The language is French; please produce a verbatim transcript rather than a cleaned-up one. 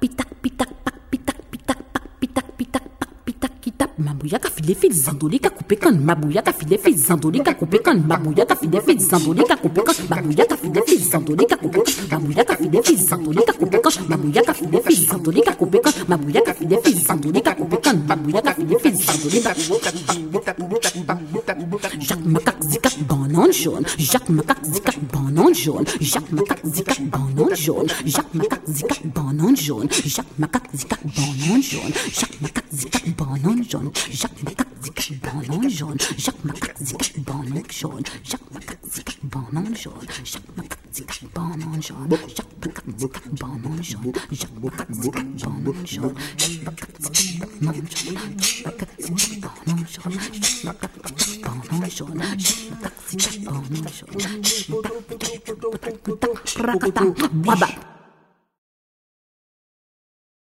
pitak, pitak, pak, pitak, pitak, pak, pitak, pitak, pak, pitak, kitap. Mabouya ka file fil zandoli ka coupe kan. Mabouya ka file fil zandoli ka coupe kan. Mabouya ka file fil zandoli ka coupe kan. Mabouya ka file fil zandoli ka coupe kan. Mabouya ka file fil zandoli ka coupe kan. Mabouya ka file fil zandoli ka coupe kan. Mabouya ka file fil zandoli ka coupe kan. Mabouya ka file fil zandoli ka coupe kan. Jacques Macaque zicaque banane jaune. Jacques Macaque zicaque banane jaune. Jacques Macaque zicaque banane jaune. Jacques Macaque zicaque banane jaune. Jacques Macaque zicaque banane jaune. Jacques Macaque zicaque banane jaune. Jacques Macaque zicaque banane jaune. Jacques Macaque zicaque banane jaune. Jacques Macaque zicaque banane jaune. Jacques Macaque zicaque banane jaune. Jacques Macaque zicaque banane jaune. Jacques Macaque zicaque banane jaune. Jacques Macaque zicaque banane jaune. Jacques Macaque zicaque banane jaune. Jacques Macaque zicaque banane jaune. Jacques Macaque zicaque banane jaune. Jacques Macaque zicaque banane jaune.